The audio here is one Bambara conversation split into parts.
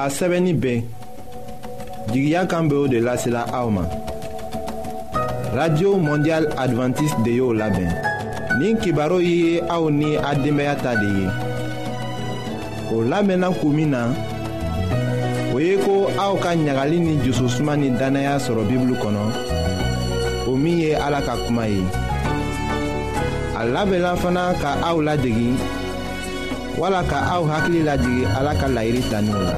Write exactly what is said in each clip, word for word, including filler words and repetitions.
k'a sɛbɛnni bɛn jigiya kan bɛ o de lasela aw ma. Radio Mondial Adventiste de y'o labɛn. Nin kibaru ye aw ni a denbaya ta de ye. O lamɛnna kun min na, o ye ko aw ka ɲagali ni jususuma ni danaya sɔrɔ Bibulu kɔnɔ, o min ye Ala ka kuma ye. A labɛnna fana ka aw ladegi wala ka aw hakili lajigi Ala ka laɲini taniw la.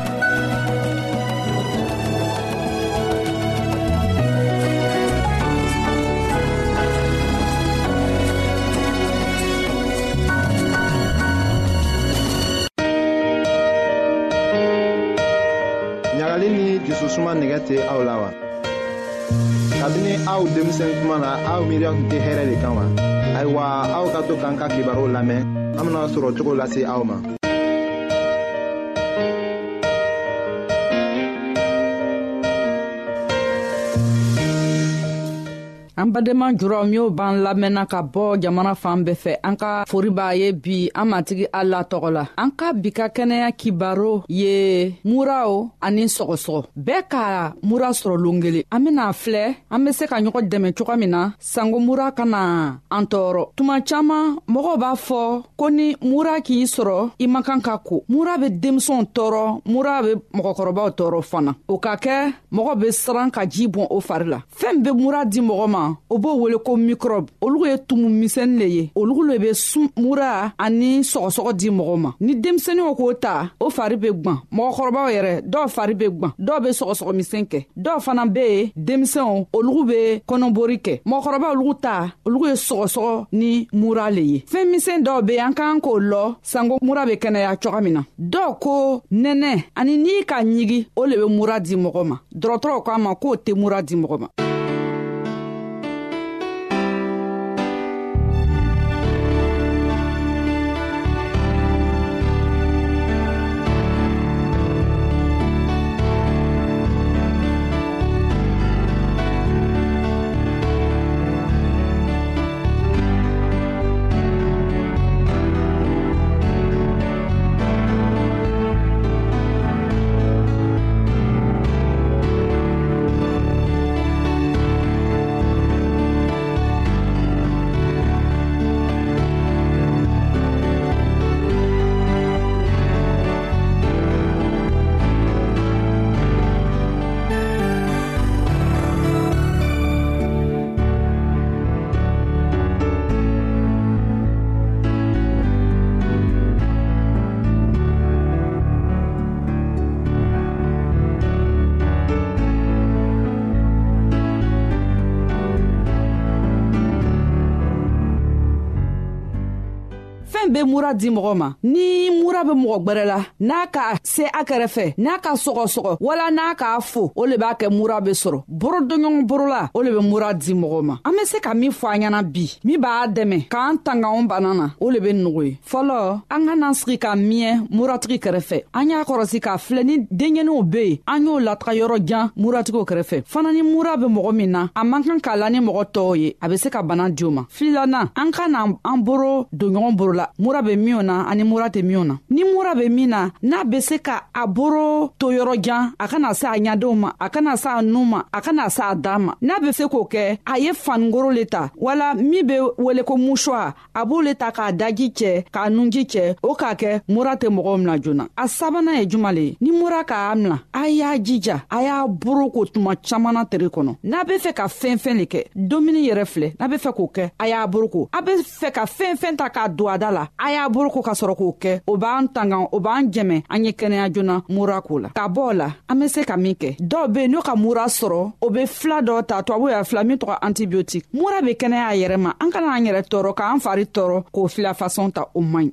Ɲagali ni jususuma nɛgɛ tɛ aw la wa? Kabini aw denmisɛn kuma na aw miiriya tun tɛ hɛrɛ de kan wa? Ayiwa, aw ka to k'an ka kibaru lamɛn, an bena sɔrɔ cogo lase aw ma. An badenma juraw min y'o b'an lamɛnna ka bɔ jamana fan bɛɛ fɛ, an ka fori b'a ye bi an matigi Ala tɔgɔ la. An ka bi ka kɛnɛya kibaro ye muraw ani sɔgɔsɔgɔ. Bɛɛ ka mura sɔrɔ lon kelen. An bena filɛ, an be se ka ɲɔgɔn dɛmɛ cogo min na sanko mura kana an tɔɔrɔ. Tuma caaman mɔgɔw b'a fɔ ko ni mura k'i sɔrɔ i man kan ka ko. Mura be denmisɛnw tɔɔrɔ, mura be mɔgɔkɔrɔbaw tɔɔrɔ fana. O ka kɛ mɔgɔ be siran ka ji bɔn o fari la. Fɛn be mura di mɔgɔ ma, o b'o wele ko microbe. Olu ye tumu misɛnnin le ye. Olu le be sun mura ani sɔgɔsɔgɔ di mɔgɔ ma. Ni denmisɛnninw k'o ta, o fari be gwan. Mɔgɔkɔrɔbaw yɛrɛ, dɔw fari be gwan, dɔw be sɔgɔsɔgɔ misɛn kɛ. Dɔw fana be yen, denmisɛnw, olu be kɔnɔbori kɛ. Mɔgɔkɔrɔbaw olu ta, olu ye sɔgɔsɔgɔ ni mura le ye. Fɛn misɛn dɔw be yen, an kan k'o lɔ sanko mura be kɛnɛya cogo min na. Dɔw ko nɛnɛ ani n'i ka ɲigi, o le be mura di mɔgɔ ma. Dɔgɔtɔrɔw k'a ma k'o tɛ mura di mɔgɔ ma. Be mura di mɔgɔ ma. Ni mura be mɔgɔ gbɛrɛ la, n'a ka se a kɛrɛfɛ, n'a ka sɔgɔsɔgɔ wala n'a k'a fo, o le b'a kɛ mura be sɔrɔ. Borodoɲɔgɔn borola, o le be mura di mɔgɔ ma. An be se ka min fɔ an ɲɛna bi, min b'a dɛmɛ k'an tanga o bana na, o le be nɔgɔ ye. Fɔlɔ, an ka n'an sigi ka miɲɛ muratigi kɛrɛfɛ. An y'a kɔrɔsi k'a filɛ ni denɲɛninw be yen, an y'o lataga yɔrɔ jan muratigiw kɛrɛfɛ. Fana ni mura be mɔgɔ min na, a man kan k'a la ni mɔgɔ tɔw ye, a be se ka bana di o ma. Filanan, an ka n'an boro don ɲɔgɔn boro la. Mura be minw na ani mura tɛ minw na. Ni mura be min na, n'a be se ka a boro to yɔrɔ jan, a kana se a ɲadenw ma, a kana se a nu ma, a kana se a da ma. N'a be se k'o kɛ, a ye fanigoro le ta wala min be wele ko musuwa, a b'o le ta k'a daji cɛ k'a nunji cɛ, o k'a kɛ mura tɛ mɔgɔw mina joona. A sabanan ye juman le ye? Ni mura k'a mina, a y'a jija, a y'a boro ko tuma caaman na tere kɔnɔ. N'a be fɛ ka fɛn fɛn le kɛ, domuni yɛrɛ filɛ, n'a be fɛ k'o kɛ, a y'a boro ko. A be fɛ ka fɛn fɛn ta k'a don a da la, a y'a boro ko ka sɔrɔ k'o kɛ. O b'an tanga, o b'an jɛmɛ an ye kɛnɛya joona mura ko la. Ka bɔ o la, an be se ka min kɛ. Dɔw be yen n'o ka mura sɔrɔ, o be fila dɔ ta, tubabu y'a fila min tɔgɔ antibiotique. Mura be kɛnɛya a yɛrɛ ma. An kana an yɛrɛ tɔɔrɔ k'an fari tɔɔrɔ k'o fila fasɔn ta, o man ɲi.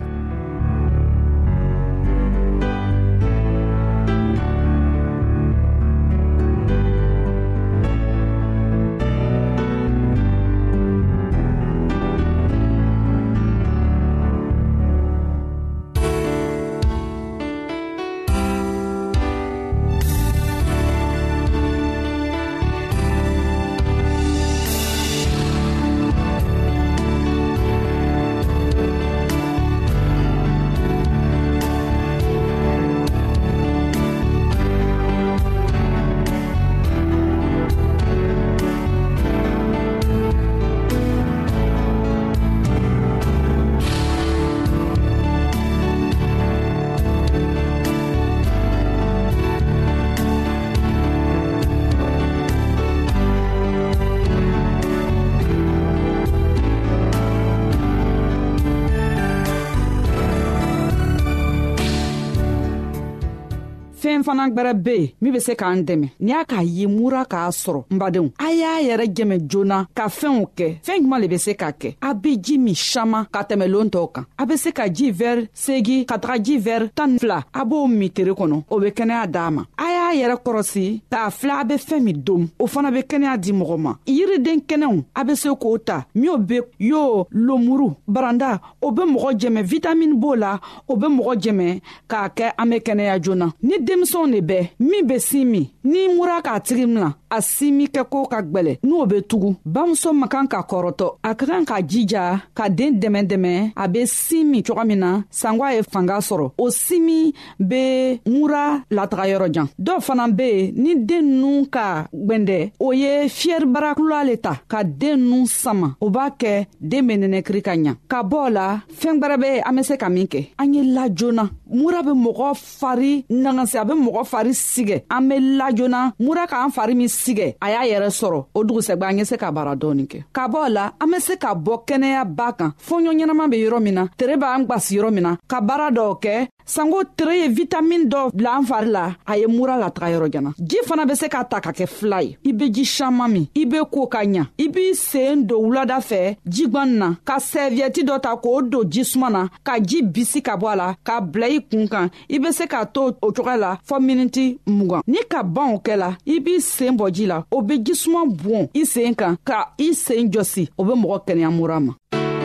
fɛn fana gbɛrɛ be yen min be se k'an dɛmɛ ni y'a k'a ye mura k'a sɔrɔ n badenw a y'a yɛrɛ jɛmɛ joona ka fɛnw kɛ. fɛn juman le be se ka kɛ? a be ji min saman ka tɛmɛ loon tɔw kan. a be se ka ji vɛri segi ka taga ji vɛri tan fila a b'o min tere kɔnɔ, o be kɛnɛya d'a ma. a y'a yɛrɛ kɔrɔsi k'a filɛ a be fɛn min dom, o fana be kɛnɛya di mɔgɔ ma. yiriden kɛnɛw a be se k'o ta, minw be yo lomuru baranda, o be mɔgɔ jɛmɛ, vitamine b'o la, o be mɔgɔ jɛmɛ k'a kɛ an be kɛnɛya joona. ni denmisɛnw de bɛ min be sin min, ni mura k'a tigi mina a sin min kɛ ko ka gwɛlɛ n'o be tugu, bamuso man kan ka kɔrɔtɔ. a ka kan ka jija ka den dɛmɛ dɛmɛ a be sin min cogo min na sangwa ye fanga sɔrɔ. o sin min be mura lataga yɔrɔ jan. dɔw fana be yen ni den nu ka gwɛndɛ, o ye fiyɛri barakula le ta ka den nu sama, o b'a kɛ den be nɛnɛkiri ka ɲa. ka bɔ o la fɛn gwɛrɛ be an be se ka min kɛ, an ye lajoona. mura be mɔgɔ fari nagasi, a be mɔgɔ fari sigɛ. an be lajoona mura k'an fari min sigɛ a y'a yɛrɛ sɔrɔ, o dugusɛgbɛ an ye se ka baara dɔɔni kɛ. ka bɔ o la an be se ka bɔ kɛnɛya ba kan. fɔɲɔ ɲɛnama be yɔrɔ min na, tere b'an gwasi yɔrɔ min na, ka baara dɔw kɛ. sanko tere ye vitamine dɔ bila an fari la, a ye mura lataga yɔrɔ jana. ji fana be se ka ta ka kɛ fila ye. i be ji saman min, i be ko ka ɲa, i b'i sen don wulada fɛ jigwani na ka sɛviyɛti dɔ ta k'o don jisuma na ka ji bisi ka bɔ a la k'a bila i kun kan. i be se k'a to o cogoya la fɔ miniti mugan. ni ka ban o kɛ la, i b'i sen bɔ ji la, o be jisuma bɔn i sen kan ka i sen jɔsi, o be mɔgɔ kɛnɛya mura ma.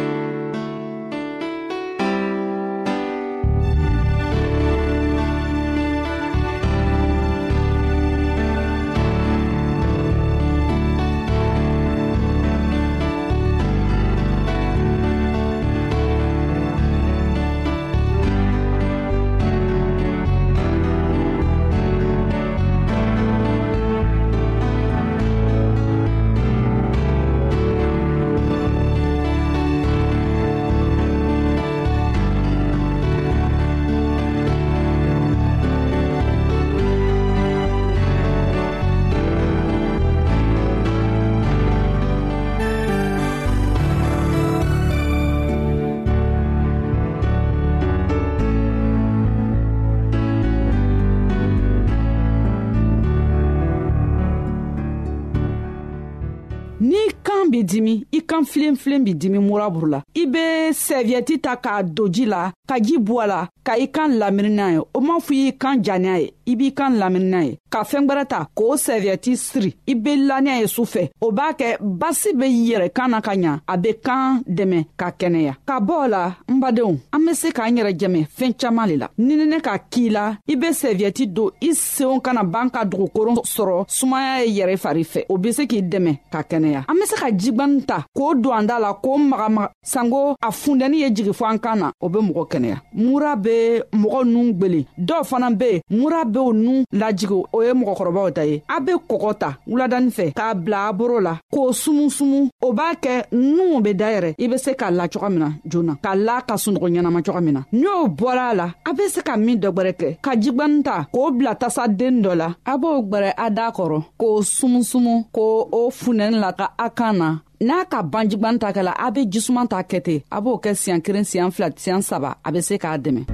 Bi dimi, i kan filen filen bi dimi mura burula, i be sɛviyɛti ta k'a don ji la ka ji bɔ a la ka i kan lamini n'a ye. o ma fɔ i kan janiya ye, i b'i kan lamini n'a ye. ka fɛn gwɛrɛ ta k'o sɛviyɛti siri, i be laniya ye su fɛ, o b'a kɛ basi be yɛrɛ kan na ka ɲa, a be kan dɛmɛ ka kɛnɛya. ka bɔ o la n badenw, an be se k'an yɛrɛ jɛmɛ fɛn caaman le la. ni ne ka k'i la, i be sɛviyɛti don i senw kana ban ka dugukoron sɔrɔ sumaya ye yɛrɛ fari fɛ, o be se k'i dɛmɛ ka kɛnɛya. an be se ka jigwani ta k'o don an da la k'o magamaga sanko a fundɛni ye jigi fɔ an kan na, o be mɔgɔ kɛnɛya. mura be mɔgɔ nun gwelen, dɔw fana be mura be o nun lajigi, o ye mɔgɔkɔrɔbaw ta ye. a be kɔgɔ ta wuladani fɛ k'a bila a boro la k'o sumusumu, o b'a kɛ nuw be dayɛrɛ, i be se k'a la cogo min na joona, k'a la ka sunɔgɔ ɲɛnama cogo min na. n'o bɔra a la, a be se ka min dɔ gwɛrɛ kɛ, ka jigwani ta k'o bila tasa den dɔ la, a b'o gwɛrɛ a da kɔrɔ k'o sumusumu k'o o funɛni la ka a kan na. n'a ka ban jigwani ta kɛ la, a be jisuman ta kɛ ten, a b'o kɛ siɲan kelen siɲan fila siɲan saba, a be se k'a dɛmɛ.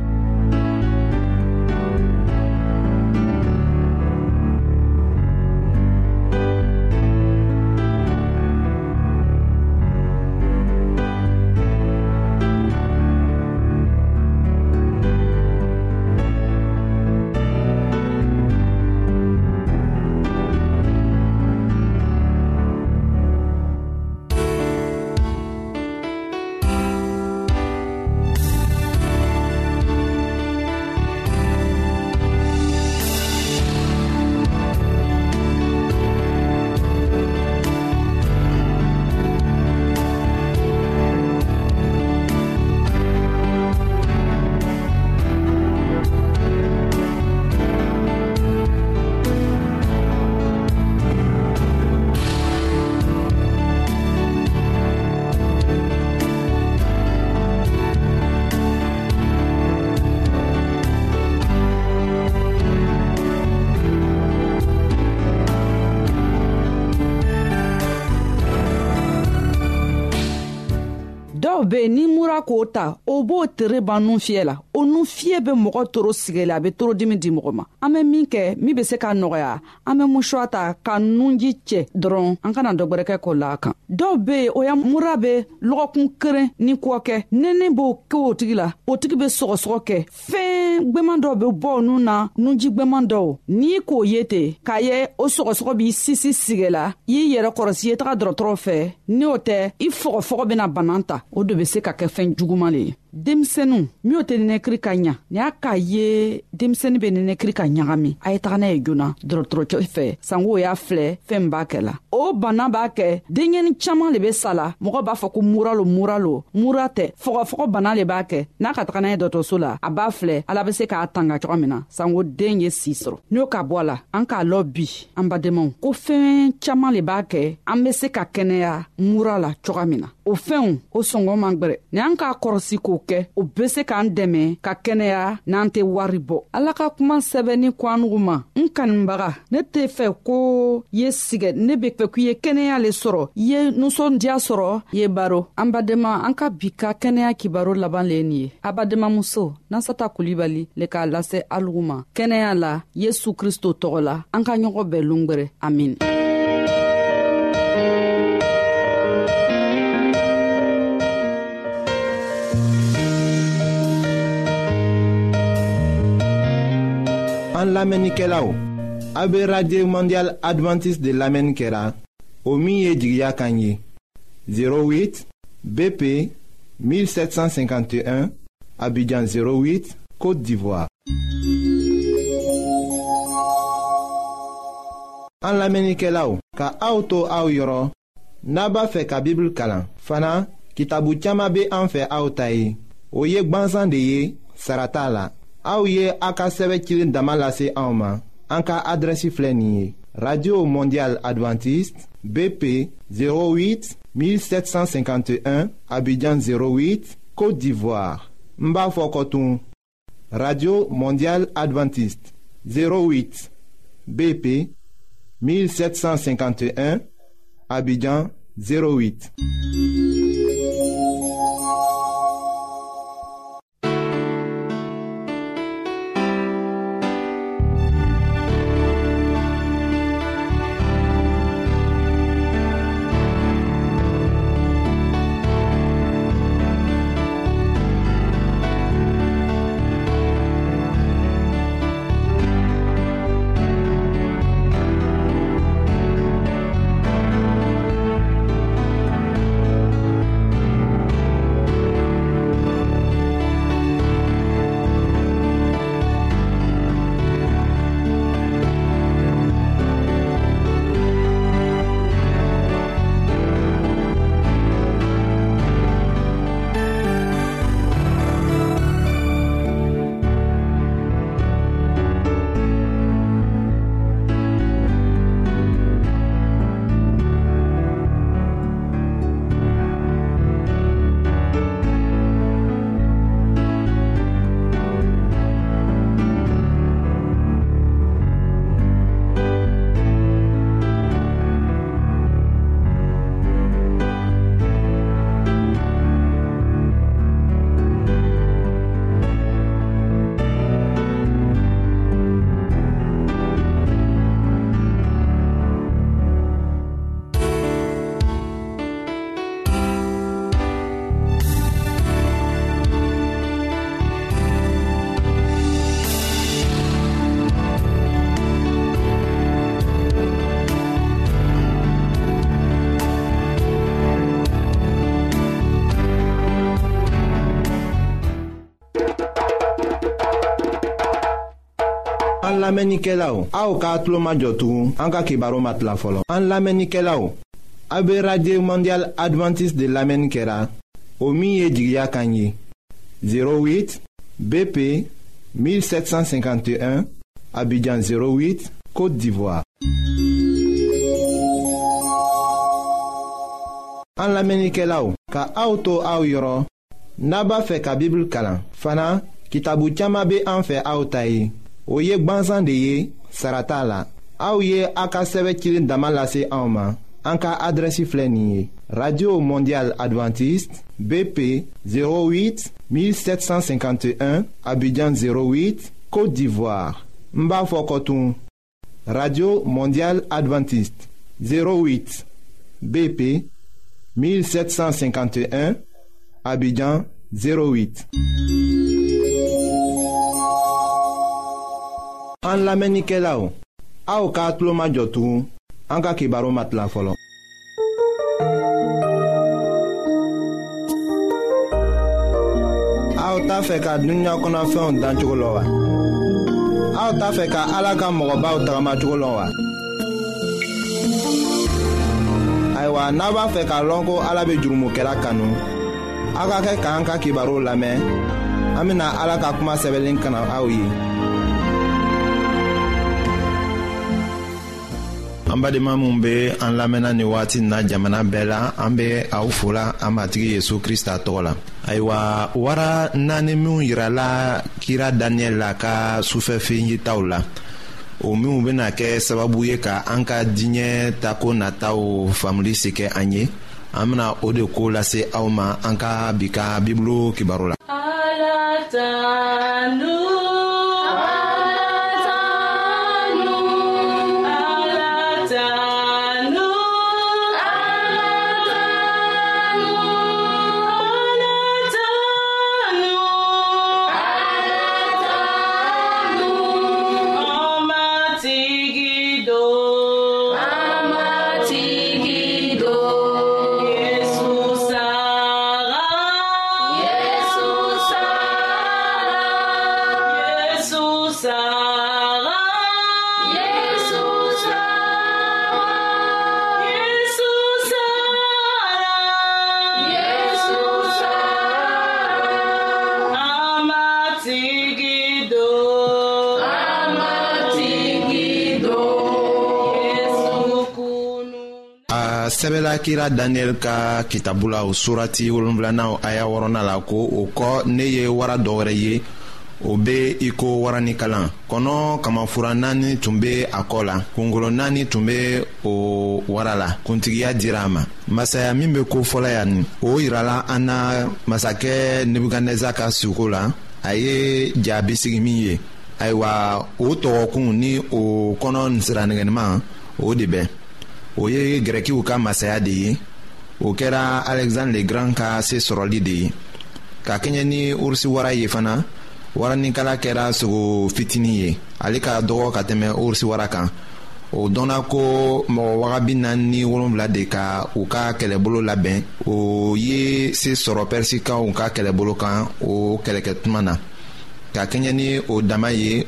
dɔw be ni mura k'o ta o b'o tere ban nun fiyɛ la o nun fiyɛ be mɔgɔ toro sigɛla a be toro dimi di mɔgɔ ma an be min kɛ min be se k'a nɔgɔya an be musuwa ta ka nunji cɛ dɔrɔn an kana dɔgwɛrɛkɛ k'o la a kan dɔw be o ya mura be lɔgɔkun keren ni kɔ kɛ nɛnɛ b'o kɛ o tigi la o tigi be sɔgɔsɔgɔ kɛ fɛn gwɛman dɔw be bɔ o nun na nunji gwɛman dɔw n'i k'o ye ten k'a ye o sɔgɔsɔgɔ b'i sisi sigɛla y'i yɛrɛ kɔrɔsi ye taga dɔrɔtɔrɔ fɛ ni o tɛ i fɔgɔfɔgɔ bena bana ta o de be se ka kɛ fɛn juguman le ye denmisɛnu min o tɛ nɛnɛkiri ka ɲa ni y'a k'a ye denmisɛni be nɛnɛkiri ka ɲagami a ye taga n'a ye joona dɔrɔtɔrɔcɛ fɛ sanko y'a filɛ fɛn b'a kɛ la o bana b'a kɛ denɲɛni caaman le be sa la mɔgɔ b'a fɔ ko mura lo mura lo mura tɛ fɔgɔfɔgɔ bana le b'a kɛ n'a ka taga n'a ye dɔgɔtɔrɔso la a b'a filɛ ala be se k'a tanga cogo min na sanko den ye sii sɔrɔ n'o ka bɔ a la an k'a lɔ bi an badenmaw ko fɛn caaman le b'a kɛ an be se ka kɛnɛya mura la cogo min na o fɛnw o sɔngɔ man gwɛrɛ ni an k'a kɔrɔsi k'o kɛ o be se k'an dɛmɛ ka kɛnɛya n'an tɛ wari bɔ ala ka kuma sɛbɛnni ko anugu ma n kanibaga ne tɛ fɛ ko ye sigɛ ne be fɛ k'i ye kɛnɛya le sɔrɔ i ye nusɔndiya sɔrɔ ye baro an badema an ka bi ka kɛnɛya kibaro laban le ye nin ye a bademamuso nasata kulibali le k'a lase alugu ma kɛnɛya la yesu kristo tɔgɔ la an ka ɲɔgɔn bɛɛ longwɛrɛ amin. An lamɛnnikɛlaw a be radio mondial adventiste de lamɛnni kɛra o min ye jigiya kan ye zéro huit B P mille sept cent cinquante et un Abidjan zéro huit Côte d'Ivoire. An lamɛnnikɛlaw ka aw to aw yɔrɔ n'a b'a fɛ ka Bible kalan fana kitabu caaman be an fɛ aw ta ye o ye gwanzan de ye sara t'a la. Aw ye a ka sɛbɛ cilen dama lase anw ma an ka adrɛsi filɛ nin ye radio mondial adventiste B P zéro huit mille sept cent cinquante et un Abidjan zéro huit Côte d'Ivoire. N b'a fɔ kɔtun radio mondial adventiste zéro huit B P mille sept cent cinquante et un Abidjan zéro huit. An lamɛnnikɛlaw aw k'a tulo majɔ tugun an ka kibaru ma tila fɔlɔ. An lamɛnnikɛlaw a be radio mondial adventiste de lamɛnni kɛra o min ye jigiya kan ye zéro huit B P mille sept cent cinquante et un Abidjan zéro huit Côte d'Ivoire. An lamɛnnikɛlaw ka aw to aw yɔrɔ n'a b'a fɛ ka Bible kalan fana kitabu caaman be an fɛ aw ta ye o ye gwanzan de ye sara t'a la. Aw ye a ka sɛbɛ cilen dama lase anw ma an ka adrɛsi filɛ nin ye Radio Mondiale Adventiste, B P zéro huit mille sept cent cinquante et un, Abidjan zéro huit, Côte d'Ivoire. Mba Fokotoun. Radio Mondiale Adventiste, zéro huit, B P mille sept cent cinquante et un, Abidjan zéro huit. An lamenike la ou, a ou ka atlo ma jotou, an ka kibaro mat la folo. A ou ta fe ka dunya kona fe on dan chukolo wa. A ou ta fe ka ala ka mogoba ou tagama chukolo wa. Aywa naba fe ka lonko ala be jurumu kela kanu. Aga ke ka an ka kibaro lame, amina ala ka kuma sebelin kana a ou ye. An badenma minnu be an lamɛnna ni waati na jamana bɛɛ la, an be aw fola an matigi Yesu Krista tɔgɔ la. Ayiwa, wara naani minnu yirala kira Daniyɛli la ka sufɛfen yitaw la, o minnu bena kɛ sababu ye ka an ka diɲɛ tako nataw faamuli se kɛ an ye, an bena o de ko lase aw ma an ka bi ka bibulu kibaru la. Ala tanu sɛbɛla kira Daniyɛli ka kitabula o surati wolonwulana aya wɔɔrɔnan la ko o kɔ ne ye wara dɔwɛrɛ ye, o be i ko wara ni kalan. Kɔnɔ kamafura naani tun be a kɔ la, kungolo naani tun be o wara la, kuntigiya dira a ma. Masaya min be kofɔla yan ni, o yirala an na masakɛ Nebukadneza ka suko la, a ye jaabi sigi min ye. Ayiwa, o tɔgɔkun ni o kɔnɔ siranɛgɛnima o de bɛ. O ye Gɛrɛkiw ka masaya de ye, o kɛra Alexandre le Grand ka se sɔrɔli de ye. Ka kɛɲɛ ni urusi wara ye fana, waranikala kɛra sogo fitini ye, ale ka dɔgɔ ka tɛmɛ urusi wara kan. O dɔnna ko mɔgɔ wagabi naani ni wolonwula de ka u ka kɛlɛbolo labɛn, o ye se sɔrɔ Pɛrisikaw ka kɛlɛbolo kan o kɛlɛkɛ tuma na. Ka kɛɲɛ ni o dama ye,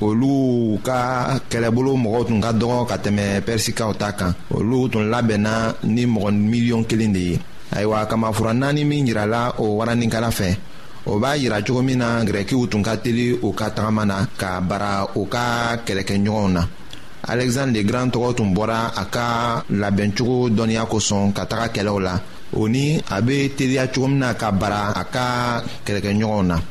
olu ka kɛlɛbolo mɔgɔw tun ka dɔgɔ ka tɛmɛ Pɛrisikaw ta kan. Olu tun labɛnna ni mɔgɔ miliyɔn kelen de ye. Ayiwa, kamafura naani min yirala o waranikala fɛ, o b'a yira cogo min na Gɛrɛkiw tun ka teli o ka tagama na ka bara o ka kɛlɛkɛɲɔgɔnw na. Alexandre le Grand tɔgɔ tun bɔra a ka labɛncogo dɔnniya kosɔn ka taga kɛlɛw la, o ni a be teliya cogo min na ka bara a ka kɛlɛkɛɲɔgɔnw na.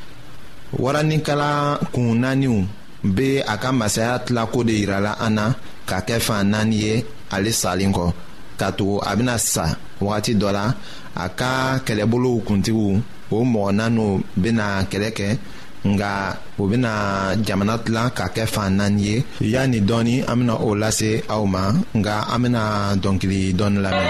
Waranikala kun naaniw be a ka masaya tilako de yirala an na ka kɛ fan naani ye ale salen kɔ, ka tugu a bena sa wagati dɔ la. A ka kɛlɛbolow kuntigiw, o mɔgɔ naaniw bena kɛlɛ kɛ, nga o bena jamana tilan ka kɛ fan naani ye. Yani dɔɔni an bena o lase aw ma, nga an bena dɔnkili dɔɔni lamɛn.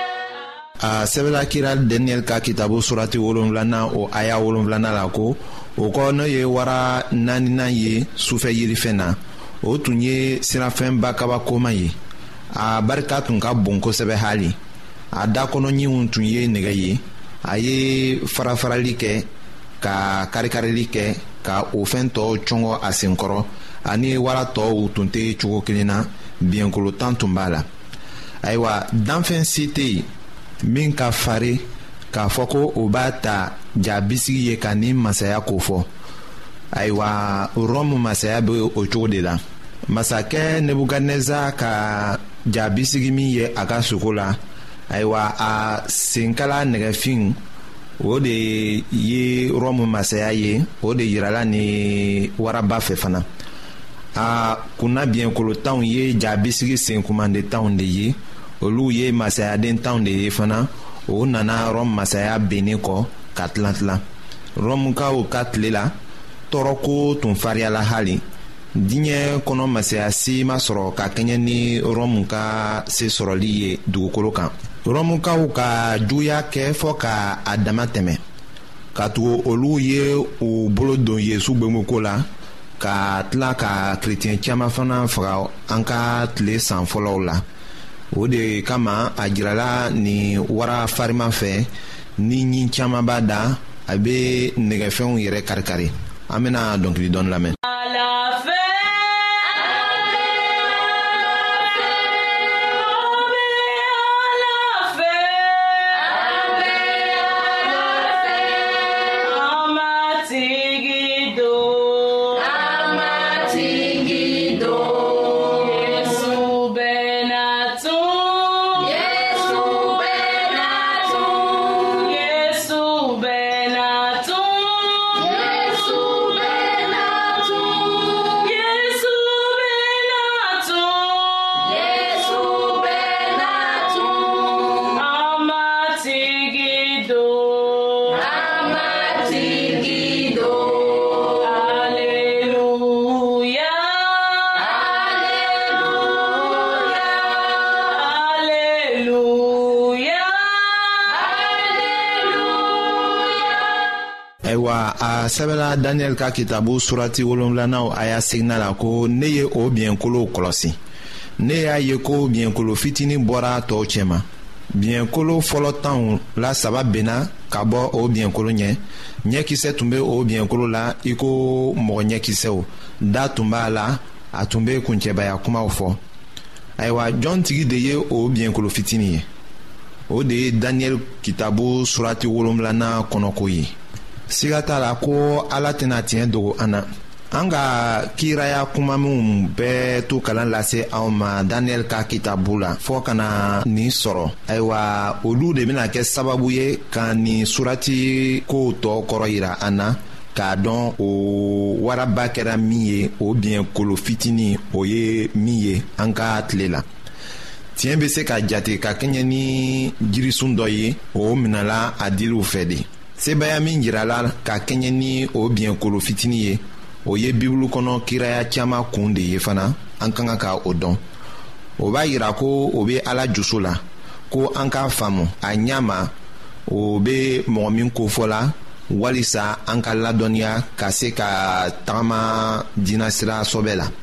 A sɛbɛla kira Daniyɛli ka kitabu surati wolonwulana o aya wolonwulana la ko o kɔ n'o ye wara naaninan ye sufɛ yirifɛn na o tun ye sirafɛnba kabakoma ye a barika tun ka bon kosɛbɛ hali a dakɔnɔɲiw tun ye nɛgɛ ye a ye farafarali kɛ ka karikarili kɛ ka o fɛn tɔw cɔngɔ a senkɔrɔ ani wara tɔw tun tɛ cogo kelen na biɲɛkolo tan tun b'a la ayiwa danfɛn si tɛ yen min ka farin k'a fɔ ko o b'a ta jabisigi ye ka ni masaya kofɔ ayiwa rɔmu masaya bɛ o cogo de la masakɛ nebukadneza ka jabisigi min ye a ka sogo la ayiwa a senkala nɛgɛfin o de ye rɔmu masaya ye o de yirala ni waraba fɛ fana a kunna biɲɛkolo tanw ye jabisigi senkumande tanw de ye olu ye masayaden tanw de ye fana o nana rɔmu masaya bennen kɔ ka tilan tilan rɔmukaw ka tile la tɔɔrɔko tun fariyala hali diɲɛ kɔnɔ masaya si ma sɔrɔ ka kɛɲɛ ni rɔmu ka se sɔrɔli ye dugukolo kan rɔmukaw ka juguya kɛ fɔ ka a dama tɛmɛ ka tugu olu ye u bolo don yesu gbɛngbɛnko la ka tila ka kerecɛn caman fana faga an ka tile san fɔlɔw la o de kama a jirala ni wara farima fɛ ni ɲi caman b'a da a bɛ nɛgɛfɛnw yɛrɛ karikari an bɛna dɔnkili dɔɔni lamɛn. a sɛbɛla Daniel ka kitabu surati wolonwulanaw a y'a segina la ko ne ye o biɲɛnkolow kɔlɔsi. Ne y'a ye ko biɲɛnkolo fitini bɔra tɔw cɛma. Biɲɛnkolo fɔlɔ tanw la saba benna ka bɔ o biɲɛnkolo ɲɛ. Ɲɛkisɛ tun bɛ o biɲɛnkolo la i ko mɔgɔ ɲɛkisɛw. Da tun b'a la, a tun bɛ kuncɛbaya kumaw fɔ. Ayiwa, jɔn tigi de ye o biɲɛnkolo fitini ye? O de ye Daniel kitabu surati wolonwulanan kɔnɔko ye. Siga t'a la ko Ala tɛna tiɲɛ dogo an na. An ka kiraya kuma minnu bɛɛ to kalan lase aw ma Daniel ka kitabu la fɔ ka na nin sɔrɔ. Ayiwa, olu de bɛna kɛ sababu ye ka nin surati kow tɔ kɔrɔ yira an na k'a dɔn o waraba kɛra min ye, o biɲɛkolo fitini o ye min ye an ka tile la. Tiɲɛ bɛ se ka jate ka kɛɲɛ ni jirisun dɔ ye, o minɛla a diliw fɛ de. Sebaya min jirala ka kɛɲɛ ni o biɲɛkolo fitini ye, o ye bibulu kɔnɔ kiraya caman kun de ye fana, an ka kan ka o dɔn. O b'a yira ko o bɛ Ala jusu la, ko an k'a faamu a ɲɛ ma o bɛ mɔgɔ min kofɔla walisa an ka ladɔnniya ka se ka tagama diinɛsira sɔbɛ la.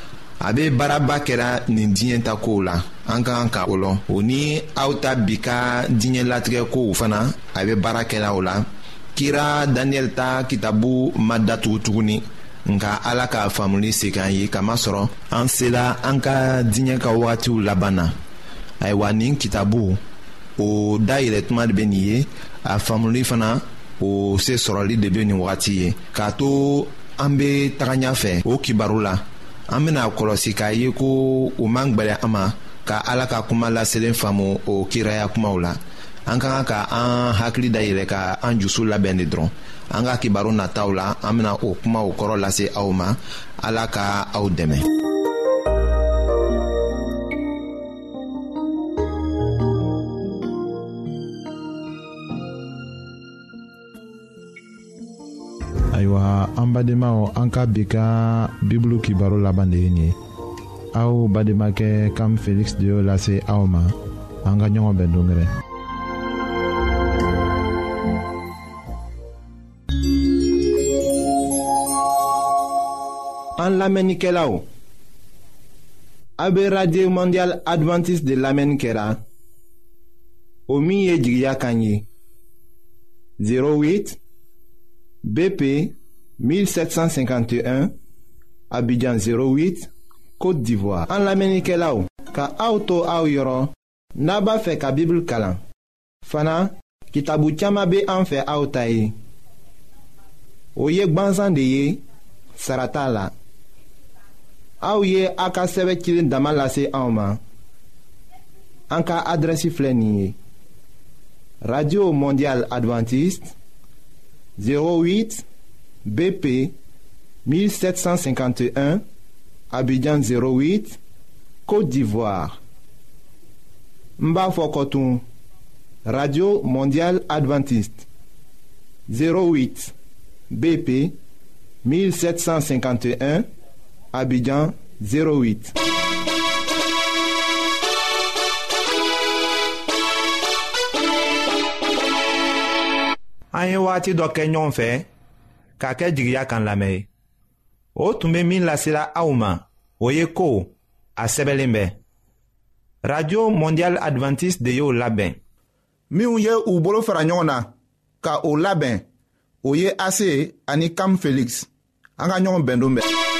A bɛ baaraba kɛra nin diɲɛ ta kow la, an ka kan ka o lɔn. O ni aw ta bi ka diɲɛ latigɛ kow fana a bɛ baara kɛla o la. Kira Daniel ta kitabu ma datugu tuguni, nka Ala ka faamuli se k'an ye, kamasɔrɔ an sela an ka diɲɛ ka wagatiw laban na. Ayiwa, nin kitabu o dayɛlɛ tuma de bɛ nin ye, a faamuli fana o se sɔrɔli de bɛ nin wagati ye. K'a to an bɛ taga ɲɛfɛ o kibaru la, an bɛna kɔlɔsi k'a ye ko o man gbɛlɛ an ma ka Ala ka kuma laselen faamu o kiraya kumaw la. An ka kan ka an hakili dayɛlɛ ka an jusu labɛn de dɔrɔn. An ka kibaru nataw la, an bɛna o kumaw kɔrɔ lase aw ma. Ala ka aw dɛmɛ. Ayiwa, an badenmaw, an ka bi ka bibulu kibaru laban de ye nin ye. Aw bademakɛ Kam Felix de y'o lase aw ma. An ka ɲɔgɔn bɛn dongɛrɛ. an lamenikelaw. Abe Radio Mondial Adventiste de lamenikera. O miye jigya kanyi. zéro huit B P mille sept cent cinquante et un Abidjan zéro huit Côte d'Ivoire. An lamenikelaw ka auto a yoro naba fe ka Bible kalan. Fana kitabu chama be an fe a tayi. O ye gbanzan de ye sarata la. Aou ye aka seve kilin damalase aoma. Anka adresi flenye. Radio Mondial Adventiste zéro huit B P mille sept cent cinquante et un Abidjan zéro huit Côte d'Ivoire. Mba Fokotoun Radio Mondial Adventiste zéro huit B P mille sept cent cinquante et un Abidjan zéro huit. An ye waati dɔ kɛ ɲɔgɔn fɛ k'a kɛ jigiya kan lamɛn. O tun bɛ min lasela aw ma o ye ko a sɛbɛnlen bɛ. Radio Mondial Adventiste de y'o labɛn. Minnu ye u bolo fara ɲɔgɔn na ka o labɛn o ye A C ani Cam Felix. An ka ɲɔgɔn bɛn don bɛɛ.